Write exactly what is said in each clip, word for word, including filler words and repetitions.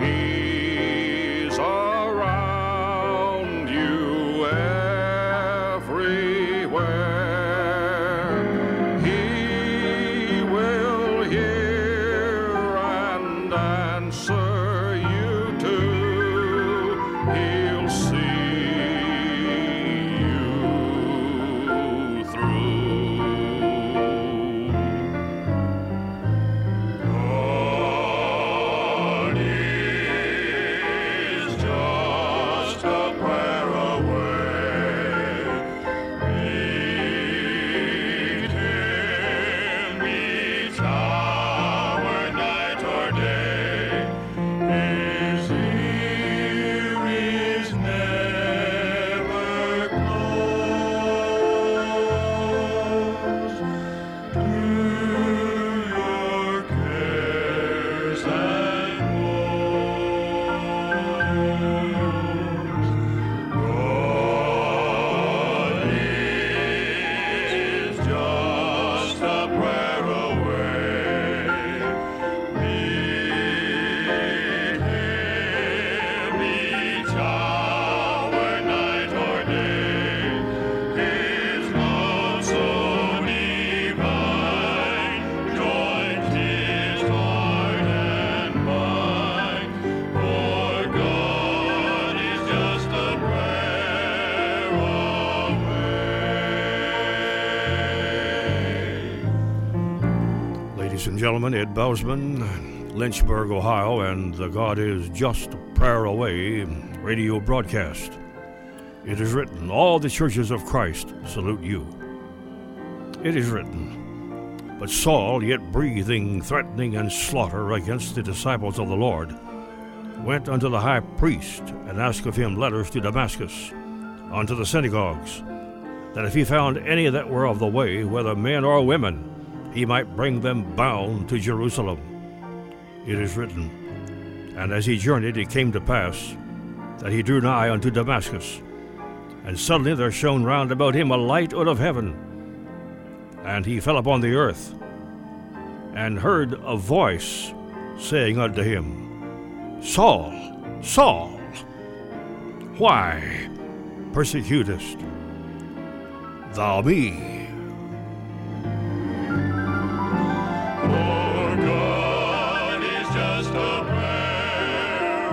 He's around you everywhere. He will hear and answer you too. He'll see you through. God is just a prayer away. Meet Him each hour, night or day. His ear is never closed to your cares and woes. God is just a prayer away. Meet Him each hour, night or day. His love so divine joins His heart and mind. For God is just a prayer away. Ladies and gentlemen, Ed Bousman, Lynchburg, Ohio, and the God is Just a Prayer Away radio broadcast. It is written, all the churches of Christ salute you. It is written, but Saul, yet breathing, threatening, and slaughter against the disciples of the Lord, went unto the high priest and asked of him letters to Damascus, unto the synagogues, that if he found any that were of the way, whether men or women, he might bring them bound to Jerusalem. It is written, and as he journeyed, it came to pass that he drew nigh unto Damascus, and suddenly there shone round about him a light out of heaven, and he fell upon the earth, and heard a voice saying unto him, Saul, Saul, why persecutest thou me? For God is just a prayer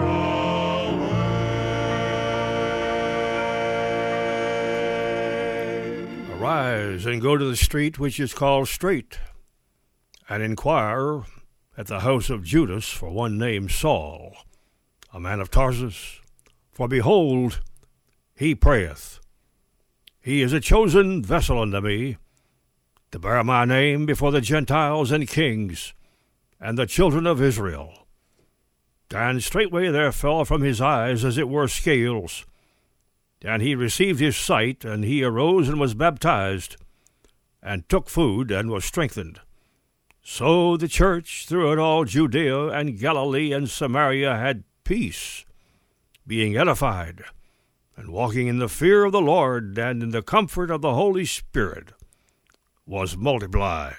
away. Arise and go to the street which is called Straight, and inquire at the house of Judas for one named Saul, a man of Tarsus. For behold, he prayeth. He is a chosen vessel unto me, to bear my name before the Gentiles and kings, and the children of Israel. And straightway there fell from his eyes as it were scales, and he received his sight, and he arose and was baptized, and took food, and was strengthened. So the church throughout all Judea and Galilee and Samaria had peace, being edified, and walking in the fear of the Lord, and in the comfort of the Holy Spirit, was multiplied.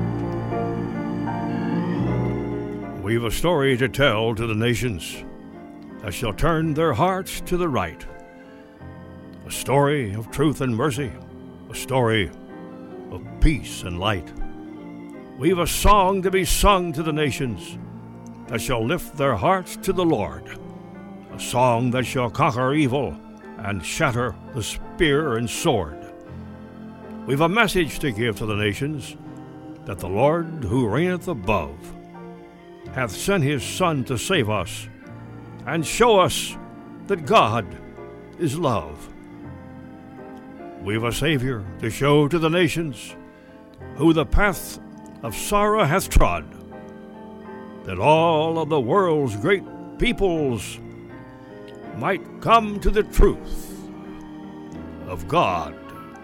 We've a story to tell to the nations that shall turn their hearts to the right. A story of truth and mercy, a story of peace and light. We've a song to be sung to the nations that shall lift their hearts to the Lord, a song that shall conquer evil and shatter the spear and sword. We've a message to give to the nations, that the Lord who reigneth above hath sent his Son to save us and show us that God is love. We've a Savior to show to the nations, who the path of sorrow hath trod, that all of the world's great peoples might come to the truth of God.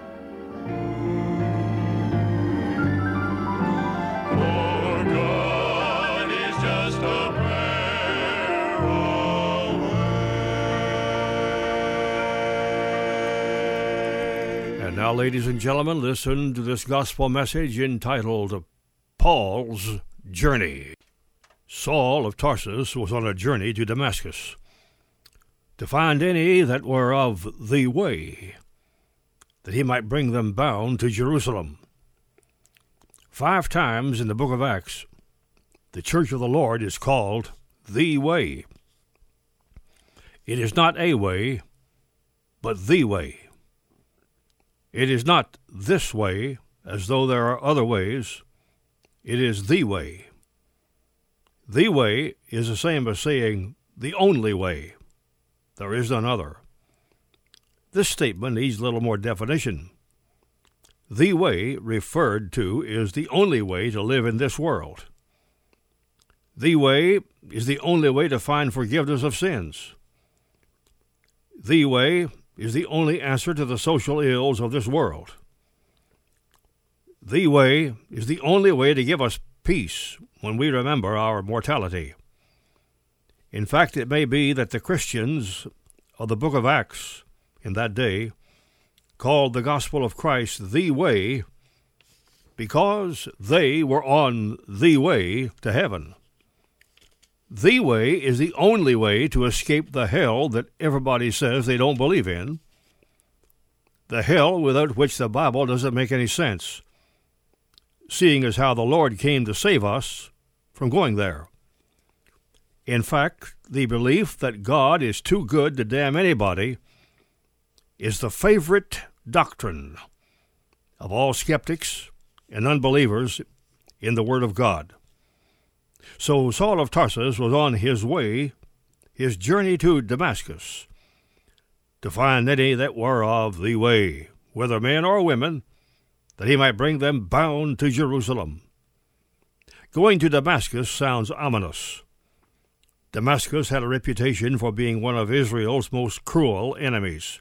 For God is just a prayer away. And now, ladies and gentlemen, listen to this gospel message entitled Paul's Journey. Saul of Tarsus was on a journey to Damascus, to find any that were of the way, that he might bring them bound to Jerusalem. Five times in the book of Acts, the church of the Lord is called the way. It is not a way, but the way. It is not this way, as though there are other ways. It is the way. The way is the same as saying the only way. There is none other. This statement needs a little more definition. The way referred to is the only way to live in this world. The way is the only way to find forgiveness of sins. The way is the only answer to the social ills of this world. The way is the only way to give us peace when we remember our mortality. In fact, it may be that the Christians of the book of Acts in that day called the gospel of Christ the way because they were on the way to heaven. The way is the only way to escape the hell that everybody says they don't believe in, the hell without which the Bible doesn't make any sense, seeing as how the Lord came to save us from going there. In fact, the belief that God is too good to damn anybody is the favorite doctrine of all skeptics and unbelievers in the Word of God. So Saul of Tarsus was on his way, his journey to Damascus, to find any that were of the way, whether men or women, that he might bring them bound to Jerusalem. Going to Damascus sounds ominous. Damascus had a reputation for being one of Israel's most cruel enemies.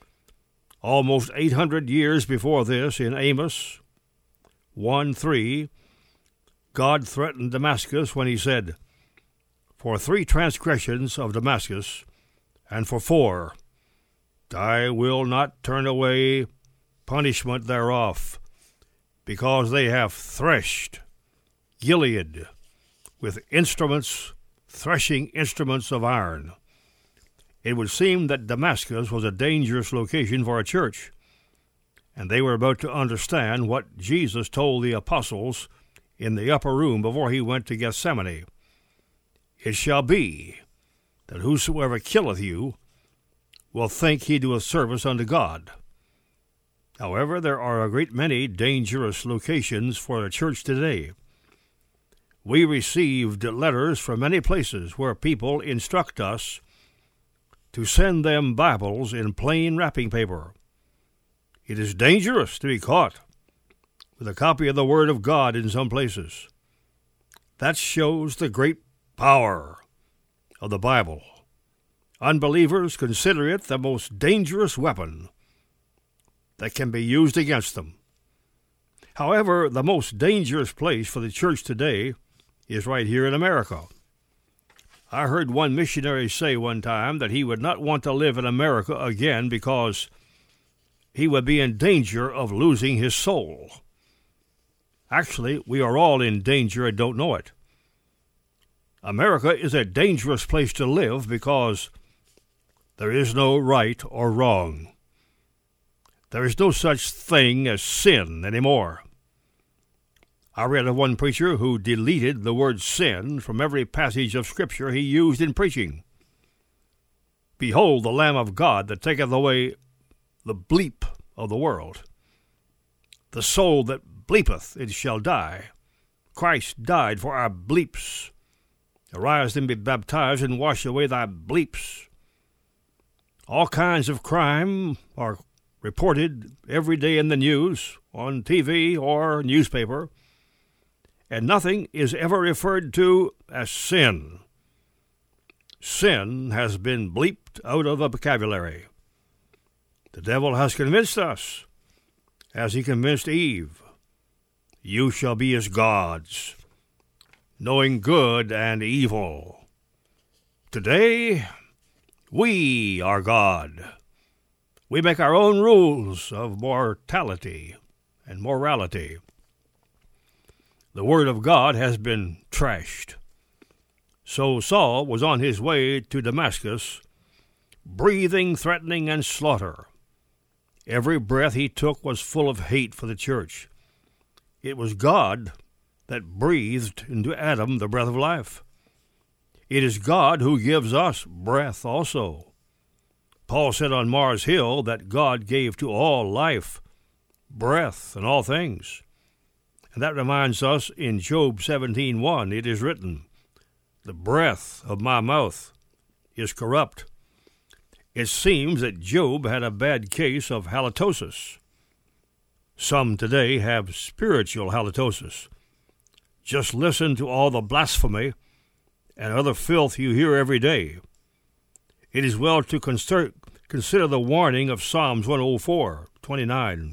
Almost eight hundred years before this, in Amos one three, God threatened Damascus when he said, "For three transgressions of Damascus, and for four, I will not turn away punishment thereof, because they have threshed Gilead with instruments, threshing instruments of iron." It would seem that Damascus was a dangerous location for a church, and they were about to understand what Jesus told the apostles in the upper room before he went to Gethsemane. "It shall be that whosoever killeth you will think he doeth service unto God." However, there are a great many dangerous locations for a church today. We received letters from many places where people instruct us to send them Bibles in plain wrapping paper. It is dangerous to be caught with a copy of the Word of God in some places. That shows the great power of the Bible. Unbelievers consider it the most dangerous weapon that can be used against them. However, the most dangerous place for the church today is right here in America. I heard one missionary say one time that he would not want to live in America again because he would be in danger of losing his soul. Actually, we are all in danger and don't know it. America is a dangerous place to live because there is no right or wrong. There is no such thing as sin anymore. I read of one preacher who deleted the word sin from every passage of Scripture he used in preaching. "Behold the Lamb of God that taketh away the bleep of the world. The soul that bleepeth, it shall die. Christ died for our bleeps. Arise and be baptized and wash away thy bleeps." All kinds of crime are reported every day in the news, on T V or newspaper, and nothing is ever referred to as sin. Sin has been bleeped out of the vocabulary. The devil has convinced us, as he convinced Eve, "You shall be as gods, knowing good and evil." Today, we are God. We make our own rules of mortality and morality. The Word of God has been trashed. So Saul was on his way to Damascus, breathing threatening and slaughter. Every breath he took was full of hate for the church. It was God that breathed into Adam the breath of life. It is God who gives us breath also. Paul said on Mars Hill that God gave to all life, breath, and all things. And that reminds us in Job seventeen one, it is written, "The breath of my mouth is corrupt." It seems that Job had a bad case of halitosis. Some today have spiritual halitosis. Just listen to all the blasphemy and other filth you hear every day. It is well to consider, consider the warning of Psalms one oh four, twenty-nine.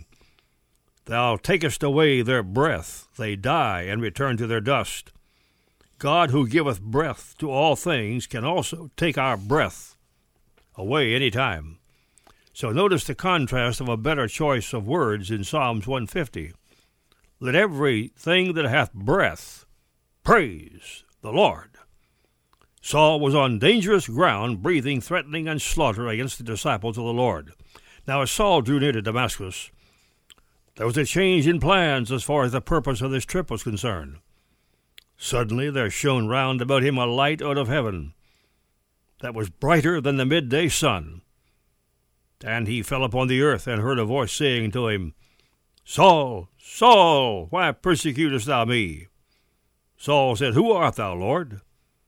Thou takest away their breath, they die and return to their dust. God who giveth breath to all things can also take our breath away any time. So notice the contrast of a better choice of words in Psalms one fifty. Let everything that hath breath praise the Lord. Saul was on dangerous ground, breathing threatening and slaughter against the disciples of the Lord. Now as Saul drew near to Damascus, there was a change in plans as far as the purpose of this trip was concerned. Suddenly there shone round about him a light out of heaven that was brighter than the midday sun. And he fell upon the earth and heard a voice saying to him, Saul, Saul, why persecutest thou me? Saul said, Who art thou, Lord?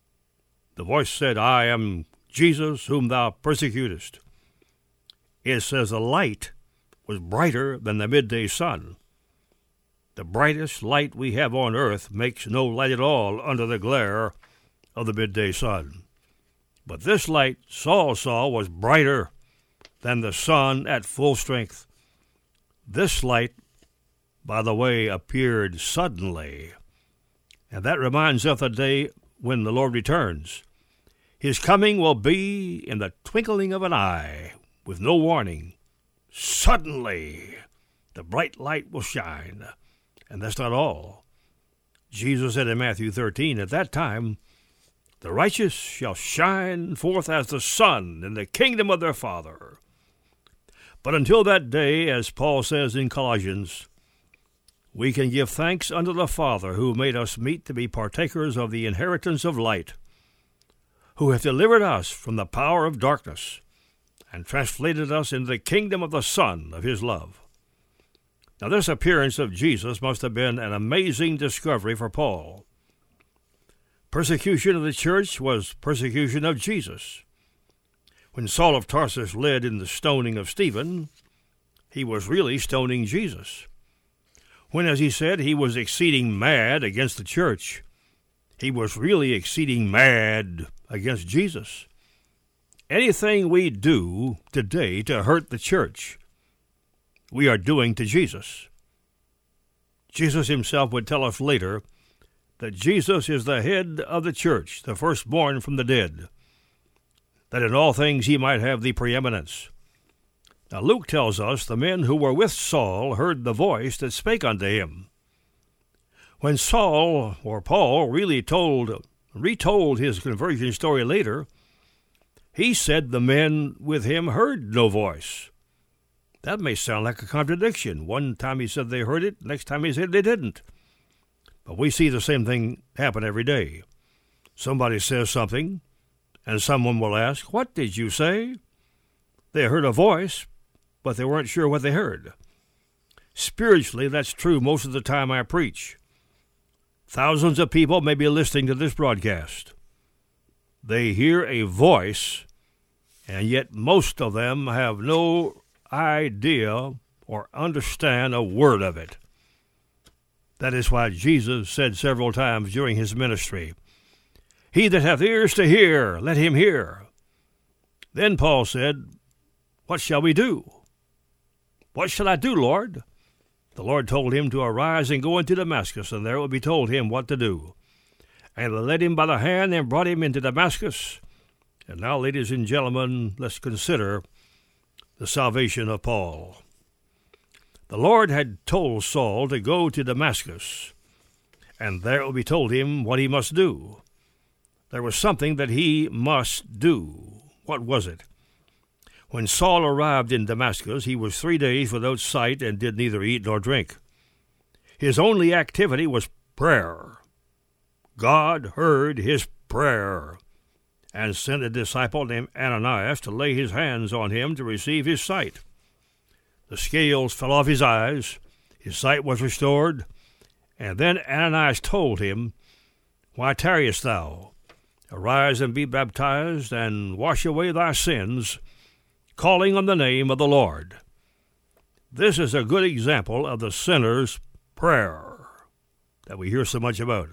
The voice said, I am Jesus whom thou persecutest. It says the light was brighter than the midday sun. The brightest light we have on earth makes no light at all under the glare of the midday sun. But this light Saul saw was brighter than the sun at full strength. This light, by the way, appeared suddenly. And that reminds us of the day when the Lord returns. His coming will be in the twinkling of an eye, with no warning. Suddenly, the bright light will shine. And that's not all. Jesus said in Matthew thirteen, At that time, the righteous shall shine forth as the sun in the kingdom of their Father. But until that day, as Paul says in Colossians, we can give thanks unto the Father who made us meet to be partakers of the inheritance of light, who hath delivered us from the power of darkness, and translated us into the kingdom of the Son of his love. Now this appearance of Jesus must have been an amazing discovery for Paul. Persecution of the church was persecution of Jesus. When Saul of Tarsus led in the stoning of Stephen, he was really stoning Jesus. When, as he said, he was exceeding mad against the church, he was really exceeding mad against Jesus. Anything we do today to hurt the church, we are doing to Jesus. Jesus himself would tell us later that Jesus is the head of the church, the firstborn from the dead, that in all things he might have the preeminence. Now Luke tells us the men who were with Saul heard the voice that spake unto him. When Saul, or Paul, really told, retold his conversion story later, he said the men with him heard no voice. That may sound like a contradiction. One time he said they heard it, next time he said they didn't. But we see the same thing happen every day. Somebody says something, and someone will ask, What did you say? They heard a voice, but they weren't sure what they heard. Spiritually, that's true most of the time I preach. Thousands of people may be listening to this broadcast. They hear a voice, and yet most of them have no idea or understand a word of it. That is why Jesus said several times during his ministry, He that hath ears to hear, let him hear. Then Paul said, What shall we do? What shall I do, Lord? The Lord told him to arise and go into Damascus, and there it would be told him what to do. And they led him by the hand and brought him into Damascus. And now, ladies and gentlemen, let's consider the salvation of Paul. The Lord had told Saul to go to Damascus, and there it would be told him what he must do. there was something that he must do. What was it? When Saul arrived in Damascus, he was three days without sight and did neither eat nor drink. His only activity was prayer. God heard his prayer and sent a disciple named Ananias to lay his hands on him to receive his sight. The scales fell off his eyes, his sight was restored, and then Ananias told him, "Why tarriest thou? Arise and be baptized, and wash away thy sins, calling on the name of the Lord." This is a good example of the sinner's prayer that we hear so much about.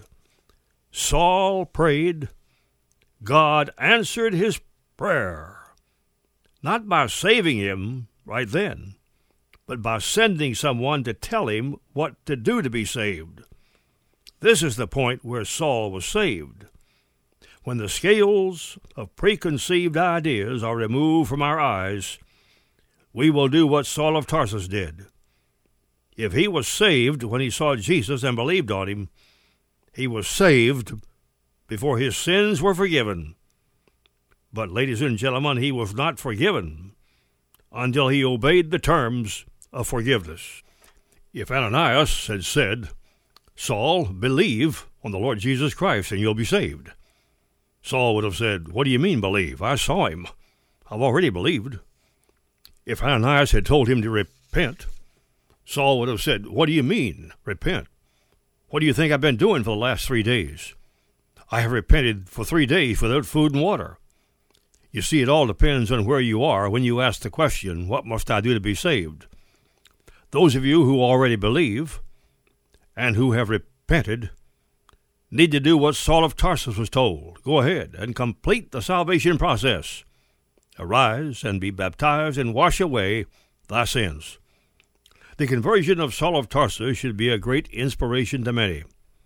Saul prayed. God answered his prayer, not by saving him right then, but by sending someone to tell him what to do to be saved. This is the point where Saul was saved. When the scales of preconceived ideas are removed from our eyes, we will do what Saul of Tarsus did. If he was saved when he saw Jesus and believed on him, he was saved before his sins were forgiven. But, ladies and gentlemen, he was not forgiven until he obeyed the terms of forgiveness. If Ananias had said, "Saul, believe on the Lord Jesus Christ and you'll be saved," Saul would have said, "What do you mean, believe? I saw him. I've already believed." If Ananias had told him to repent, Saul would have said, "What do you mean, repent? What do you think I've been doing for the last three days? I have repented for three days without food and water." You see, it all depends on where you are when you ask the question, "What must I do to be saved?" Those of you who already believe and who have repented need to do what Saul of Tarsus was told. Go ahead and complete the salvation process. Arise and be baptized and wash away thy sins. The conversion of Saul of Tarsus should be a great inspiration to many.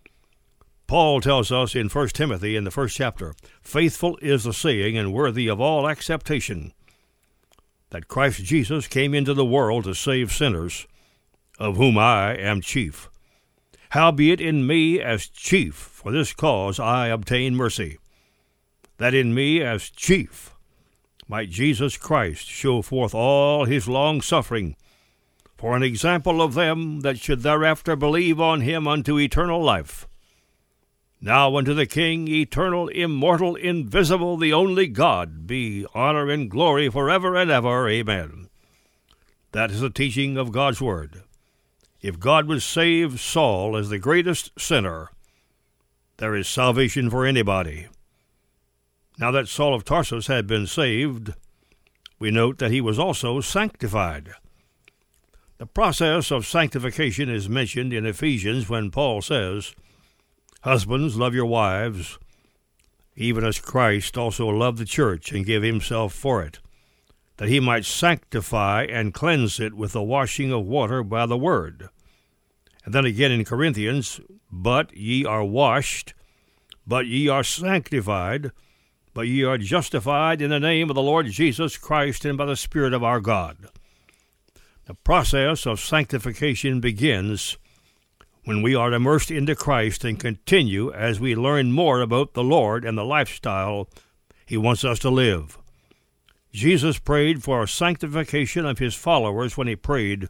Paul tells us in First Timothy in the first chapter, "Faithful is the saying and worthy of all acceptation, that Christ Jesus came into the world to save sinners, of whom I am chief. Howbeit in me as chief, for this cause I obtain mercy, that in me as chief might Jesus Christ show forth all his long-suffering, for an example of them that should thereafter believe on him unto eternal life. Now unto the King, eternal, immortal, invisible, the only God, be honor and glory forever and ever. Amen." That is the teaching of God's Word. If God would save Saul as the greatest sinner, there is salvation for anybody. Now that Saul of Tarsus had been saved, we note that he was also sanctified. The process of sanctification is mentioned in Ephesians when Paul says, "Husbands, love your wives, even as Christ also loved the church and gave himself for it, that he might sanctify and cleanse it with the washing of water by the word." And then again in Corinthians, "But ye are washed, but ye are sanctified, but ye are justified in the name of the Lord Jesus Christ and by the Spirit of our God." The process of sanctification begins when we are immersed into Christ and continue as we learn more about the Lord and the lifestyle he wants us to live. Jesus prayed for sanctification of his followers when he prayed,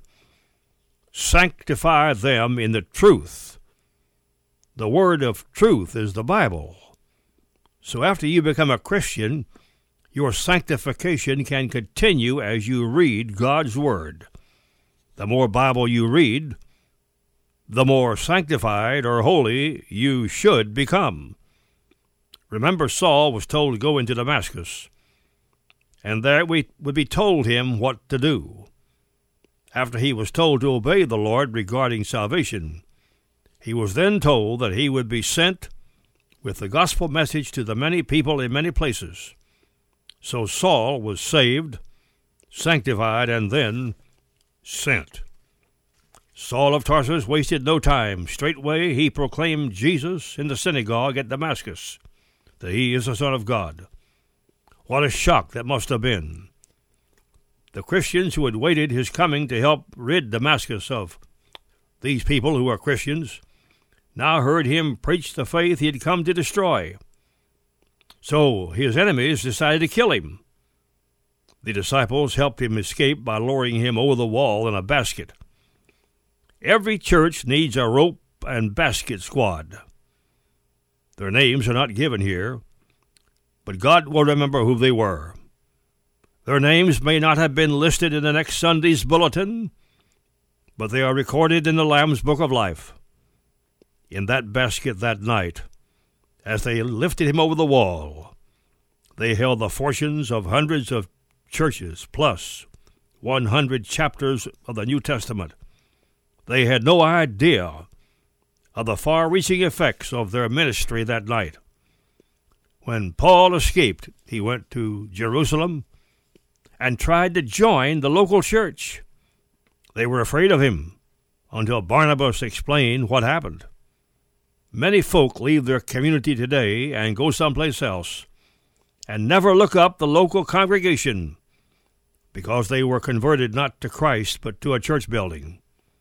"Sanctify them in the truth." The word of truth is the Bible. So after you become a Christian, your sanctification can continue as you read God's Word. The more Bible you read, the more sanctified or holy you should become. Remember, Saul was told to go into Damascus, and there we would be told him what to do. After he was told to obey the Lord regarding salvation, he was then told that he would be sent with the gospel message to the many people in many places. So Saul was saved, sanctified, and then sent. Saul of Tarsus wasted no time. Straightway he proclaimed Jesus in the synagogue at Damascus, that he is the Son of God. What a shock that must have been. The Christians who had waited his coming to help rid Damascus of these people who are Christians now heard him preach the faith he had come to destroy. So his enemies decided to kill him. The disciples helped him escape by lowering him over the wall in a basket. Every church needs a rope and basket squad. Their names are not given here, but God will remember who they were. Their names may not have been listed in the next Sunday's bulletin, but they are recorded in the Lamb's Book of Life. In that basket that night, as they lifted him over the wall, they held the fortunes of hundreds of churches, plus one hundred chapters of the New Testament. They had no idea of the far-reaching effects of their ministry that night. When Paul escaped, he went to Jerusalem and tried to join the local church. They were afraid of him until Barnabas explained what happened. Many folk leave their community today and go someplace else and never look up the local congregation because they were converted not to Christ but to a church building.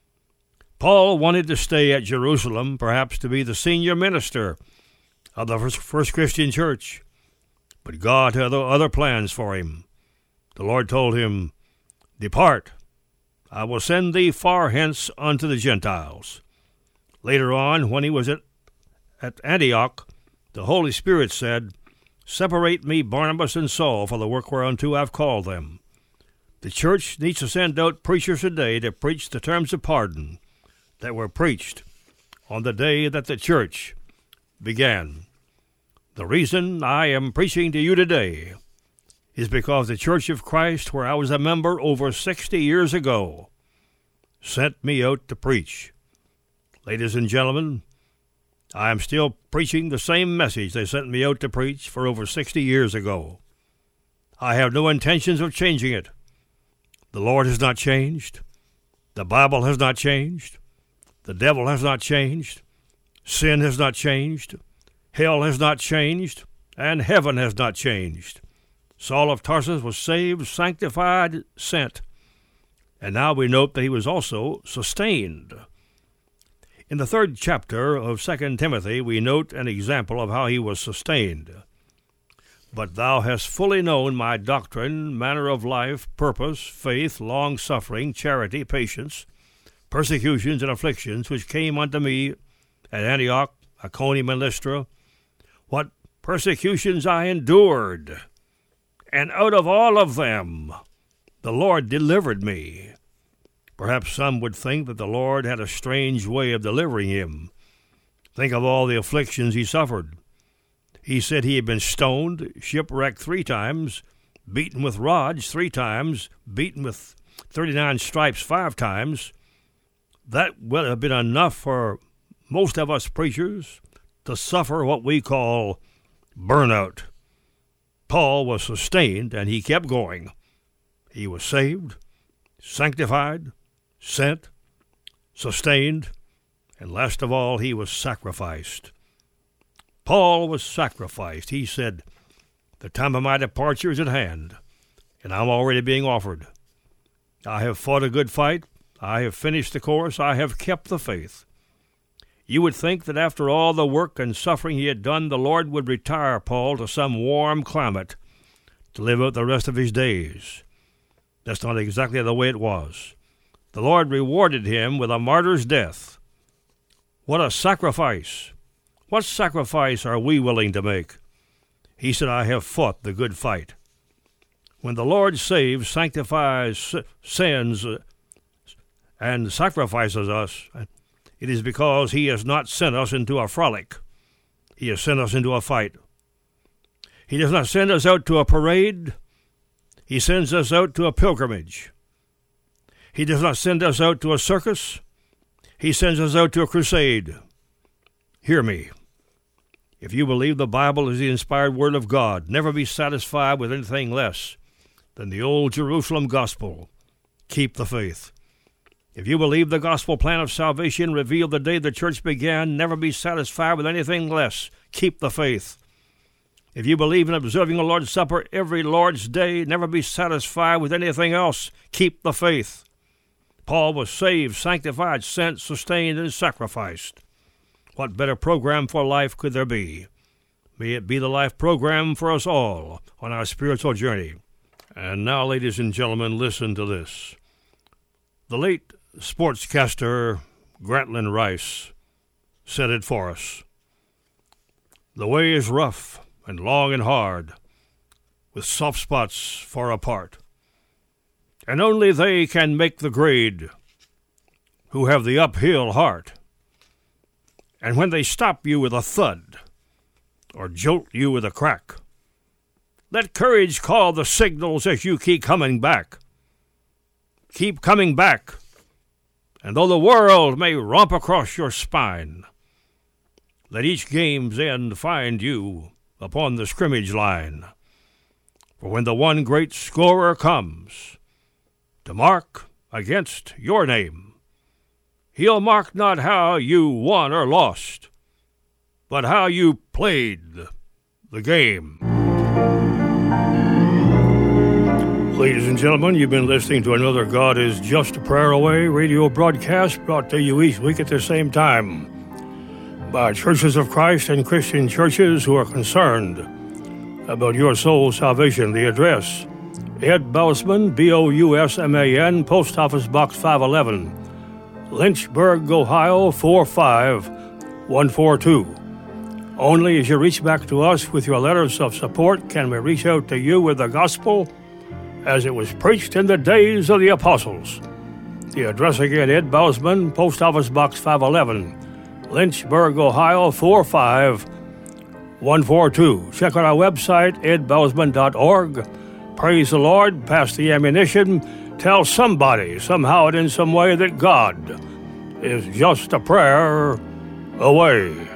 Paul wanted to stay at Jerusalem, perhaps to be the senior minister of the First Christian Church, but God had other plans for him. The Lord told him, "Depart, I will send thee far hence unto the Gentiles." Later on, when he was at, at Antioch, the Holy Spirit said, "Separate me Barnabas and Saul for the work whereunto I've called them." The church needs to send out preachers today to preach the terms of pardon that were preached on the day that the church began. The reason I am preaching to you today is because the Church of Christ, where I was a member over sixty years ago, sent me out to preach. Ladies and gentlemen, I am still preaching the same message they sent me out to preach for over sixty years ago. I have no intentions of changing it. The Lord has not changed. The Bible has not changed. The devil has not changed. Sin has not changed. Hell has not changed. And heaven has not changed. Saul of Tarsus was saved, sanctified, sent. And now we note that he was also sustained. In the third chapter of Second Timothy, we note an example of how he was sustained. "But thou hast fully known my doctrine, manner of life, purpose, faith, long-suffering, charity, patience, persecutions and afflictions, which came unto me at Antioch, Iconium, and Lystra, what persecutions I endured, and out of all of them the Lord delivered me." Perhaps some would think that the Lord had a strange way of delivering him. Think of all the afflictions he suffered. He said he had been stoned, shipwrecked three times, beaten with rods three times, beaten with thirty-nine stripes five times. That would have been enough for most of us preachers to suffer what we call burnout. Paul was sustained, and he kept going. He was saved, sanctified, sent, sustained, and last of all, he was sacrificed. Paul was sacrificed. He said, "The time of my departure is at hand, and I'm already being offered. I have fought a good fight. I have finished the course. I have kept the faith." You would think that after all the work and suffering he had done, the Lord would retire Paul to some warm climate to live out the rest of his days. That's not exactly the way it was. The Lord rewarded him with a martyr's death. What a sacrifice! What sacrifice are we willing to make? He said, "I have fought the good fight." When the Lord saves, sanctifies, sends, and sacrifices us, it is because he has not sent us into a frolic. He has sent us into a fight. He does not send us out to a parade. He sends us out to a pilgrimage. He does not send us out to a circus. He sends us out to a crusade. Hear me. If you believe the Bible is the inspired Word of God, never be satisfied with anything less than the old Jerusalem gospel. Keep the faith. If you believe the gospel plan of salvation revealed the day the church began, never be satisfied with anything less. Keep the faith. If you believe in observing the Lord's Supper every Lord's day, never be satisfied with anything else. Keep the faith. Paul was saved, sanctified, sent, sustained, and sacrificed. What better program for life could there be? May it be the life program for us all on our spiritual journey. And now, ladies and gentlemen, listen to this. The late sportscaster Grantland Rice said it for us. The way is rough and long and hard, with soft spots far apart, and only they can make the grade who have the uphill heart. And when they stop you with a thud or jolt you with a crack, let courage call the signals as you keep coming back. Keep coming back, and though the world may romp across your spine, let each game's end find you upon the scrimmage line. For when the one great scorer comes to mark against your name, he'll mark not how you won or lost, but how you played the game. Ladies and gentlemen, you've been listening to another God is Just a Prayer Away radio broadcast brought to you each week at the same time by Churches of Christ and Christian churches who are concerned about your soul's salvation. The address, Ed Bousman, B O U S M A N, Post Office Box five eleven, Lynchburg, Ohio, four five one four two. Only as you reach back to us with your letters of support can we reach out to you with the gospel as it was preached in the days of the apostles. The address again, Ed Bousman, Post Office Box five eleven, Lynchburg, Ohio, four five one four two. Check out our website, ed bousman dot org. Praise the Lord, pass the ammunition, tell somebody, somehow and in some way, that God is just a prayer away.